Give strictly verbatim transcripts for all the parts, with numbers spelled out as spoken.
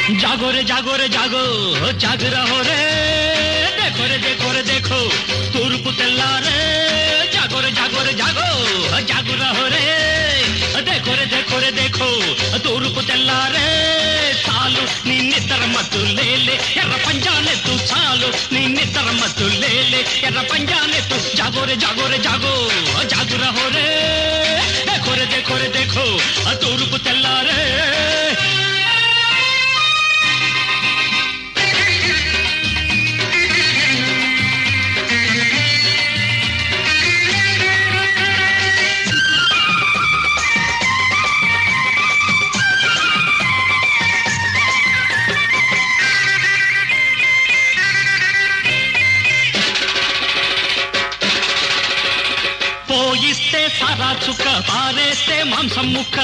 जागो रे जागो रे जागो जाग रहो रे देखो रे देखो रे देखो तूर्పు తెల్లారే जागो रे जागो रे जागो जाग रहो रे देखो रे देखो रे देखो तूर्పు తెల్లారే చాలు నీ నిద్ర మత్తు లేలే ఎర్ర పంజానెత్తు చాలు నీ నిద్ర మత్తు లేలే ఎర్ర పంజానెత్తు जागो रे जागो रे जागो जाग रहो रे देखो रे देखो रे देखो तूर्పు తెల్లారే పోయిస్తే సారా చుక్క పారేస్తే మాంసం ముక్క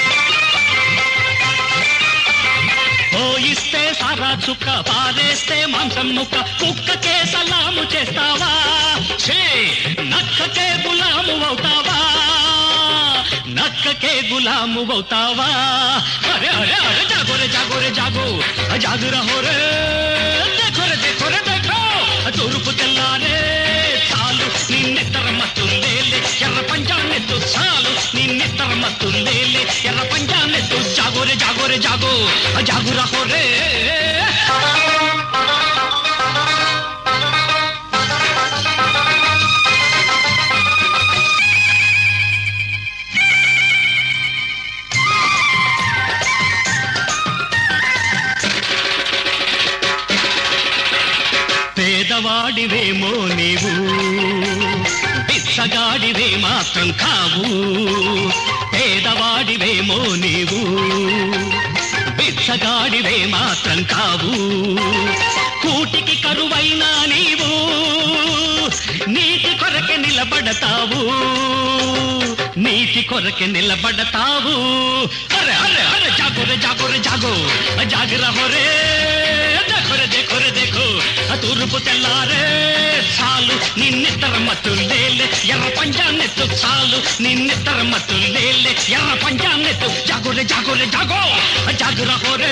పోయిస్తే సారా చుక్క పారేస్తే మాంసం ముక్క కుక్కకే సలాము చేస్తావా ఛే నక్కకే గులాము అవుతావా నక్కకే గులాము అవుతావా అరే అరే అరే జాగో రే జాగో రే జాగో జాగ్ రహో రే देखो रे देखो रे देखो తూర్పు తెల్లారే చాలు నీ నిద్ర మత్తు లేలే ఎర్ర పంజానెత్తు చాలు నీ నిద్ర మత్తు లేలే ఎర్ర పంజానెత్తు జాగో రే జాగో రే జాగో జాగు రహో రే పేదవాడివేమో నీవు బిచ్చగాడివే మాత్రం కావు పేదవాడివేమో నీవు బిచ్చగాడివే మాత్రం కావు కూటికి కరువైనా నీవు నీటి కొరకే నిలబడతావు నీటి కొరకే నిలబడతావు అరే అరే అరే జాగో రే జాగో రే జాగో జాగ్ రహో రే देखो रे देखो रे देखो తూర్పు తెల్లారే చాలు నీ నిద్ర మత్తు లేలే ఎర్ర పంజానెత్తు చాలు నీ నిద్ర మత్తు లేలే ఎర్ర పంజానెత్తు జాగో రే జాగో రే జాగో జాగ్ రహో రే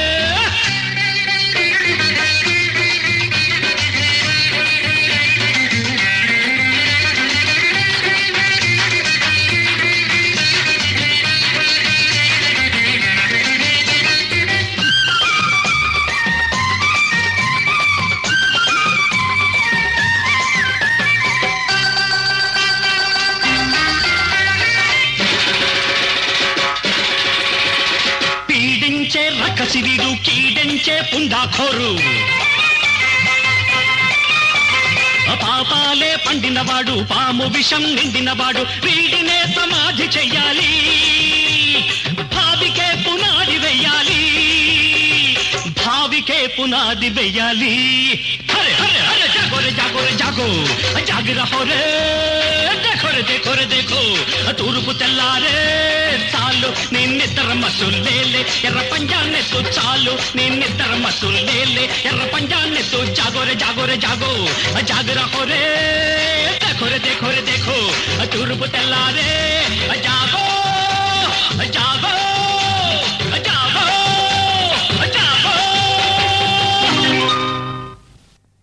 రకసిరిడు కీడించే పుండాఖోరు పాపాలే పండినవాడు పాము విషం నిండినవాడు వీడినే సమాధి చెయ్యాలి భావికే పునాది వెయ్యాలి భావికే పునాది వెయ్యాలి హరే హరే హరే జాగో రే జాగో రే జాగో జాగ్ రహో రే देखो रे देखो रे देखो తూర్పు తెల్లారే చాలు నీ నిద్ర మత్తు లేలే ఎర్ర పంజానెత్తు చాలు నీ నిద్ర మత్తు లేలే ఎర్ర పంజానెత్తు జాగో రే జాగో రే జాగో జాగ్ రహో రే देखो रे देखो रे देखो తూర్పు తెల్లారే జాగో